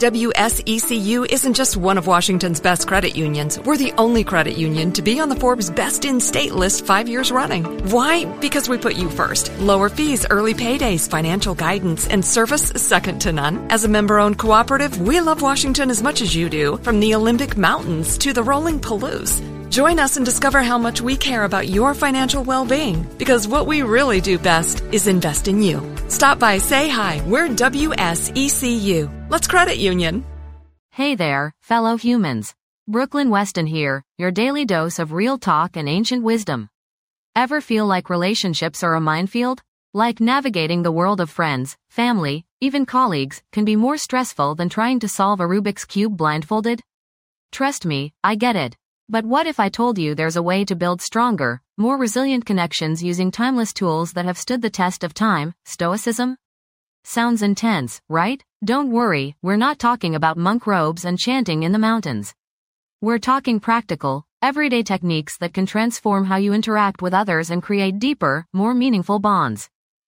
WSECU isn't just one of Washington's best credit unions. We're the only credit union to be on the Forbes Best in State list 5 years running. Why? Because we put you first. Lower fees, early paydays, financial guidance, and service second to none. As a member-owned cooperative, we love Washington as much as you do, from the Olympic Mountains to the rolling Palouse. Join us and discover how much we care about your financial well-being, because what we really do best is invest in you. Stop by, say hi. We're WSECU. Let's credit union. Hey there, fellow humans. Brooklyn Weston here, your daily dose of real talk and ancient wisdom. Ever feel like relationships are a minefield? Like navigating the world of friends, family, even colleagues, can be more stressful than trying to solve a Rubik's Cube blindfolded? Trust me, I get it. But what if I told you there's a way to build stronger, more resilient connections using timeless tools that have stood the test of time, stoicism? Sounds intense, right? Don't worry, we're not talking about monk robes and chanting in the mountains. We're talking practical, everyday techniques that can transform how you interact with others and create deeper, more meaningful bonds.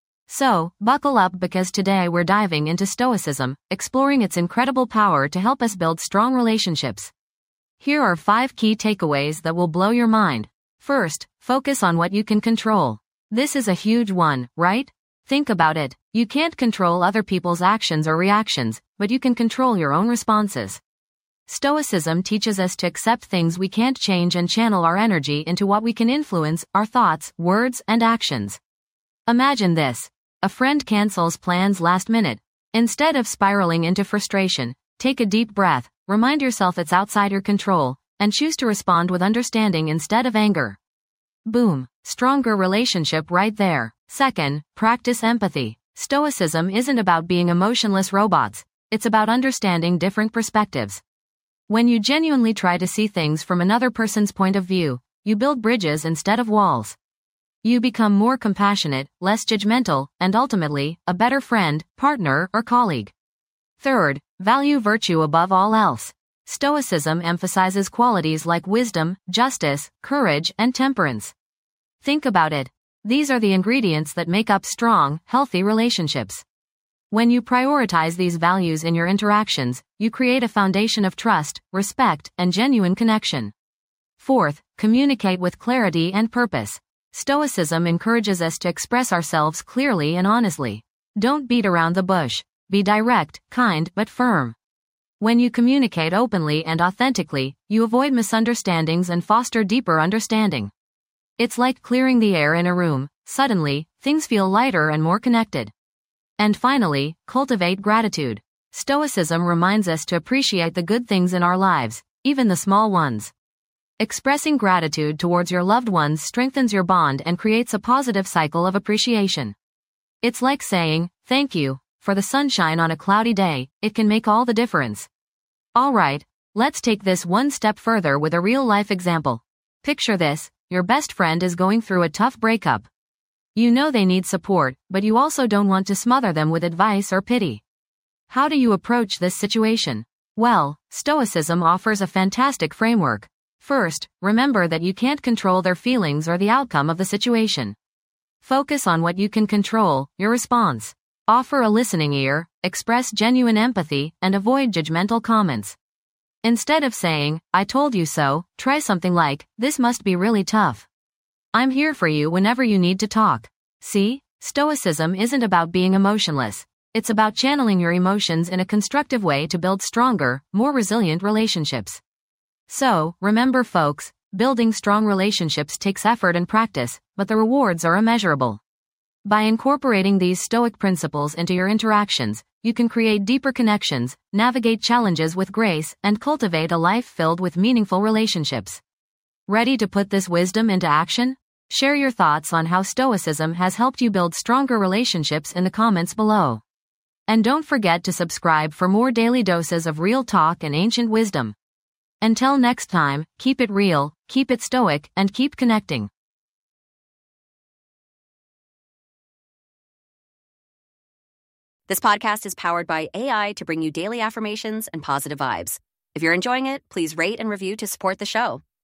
So, buckle up because today we're diving into stoicism, exploring its incredible power to help us build strong relationships. Here are 5 key takeaways that will blow your mind. First, focus on what you can control. This is a huge one, right? Think about it. You can't control other people's actions or reactions, but you can control your own responses. Stoicism teaches us to accept things we can't change and channel our energy into what we can influence, our thoughts, words, and actions. Imagine this. A friend cancels plans last minute. Instead of spiraling into frustration, take a deep breath, remind yourself it's outside your control, and choose to respond with understanding instead of anger. Boom. Stronger relationship right there. Second, practice empathy. Stoicism isn't about being emotionless robots. It's about understanding different perspectives. When you genuinely try to see things from another person's point of view, you build bridges instead of walls. You become more compassionate, less judgmental, and ultimately, a better friend, partner, or colleague. Third, value virtue above all else. Stoicism emphasizes qualities like wisdom, justice, courage, and temperance. Think about it. These are the ingredients that make up strong, healthy relationships. When you prioritize these values in your interactions, you create a foundation of trust, respect, and genuine connection. Fourth, communicate with clarity and purpose. Stoicism encourages us to express ourselves clearly and honestly. Don't beat around the bush. Be direct, kind, but firm. When you communicate openly and authentically, you avoid misunderstandings and foster deeper understanding. It's like clearing the air in a room. Suddenly, things feel lighter and more connected. And finally, cultivate gratitude. Stoicism reminds us to appreciate the good things in our lives, even the small ones. Expressing gratitude towards your loved ones strengthens your bond and creates a positive cycle of appreciation. It's like saying, thank you, for the sunshine on a cloudy day. It can make all the difference. Alright, let's take this one step further with a real-life example. Picture this, your best friend is going through a tough breakup. You know they need support, but you also don't want to smother them with advice or pity. How do you approach this situation? Well, Stoicism offers a fantastic framework. First, remember that you can't control their feelings or the outcome of the situation. Focus on what you can control, your response. Offer a listening ear, express genuine empathy, and avoid judgmental comments. Instead of saying, I told you so, try something like, this must be really tough. I'm here for you whenever you need to talk. See, Stoicism isn't about being emotionless. It's about channeling your emotions in a constructive way to build stronger, more resilient relationships. So, remember folks, building strong relationships takes effort and practice, but the rewards are immeasurable. By incorporating these Stoic principles into your interactions, you can create deeper connections, navigate challenges with grace, and cultivate a life filled with meaningful relationships. Ready to put this wisdom into action? Share your thoughts on how Stoicism has helped you build stronger relationships in the comments below. And don't forget to subscribe for more daily doses of real talk and ancient wisdom. Until next time, keep it real, keep it stoic, and keep connecting. This podcast is powered by AI to bring you daily affirmations and positive vibes. If you're enjoying it, please rate and review to support the show.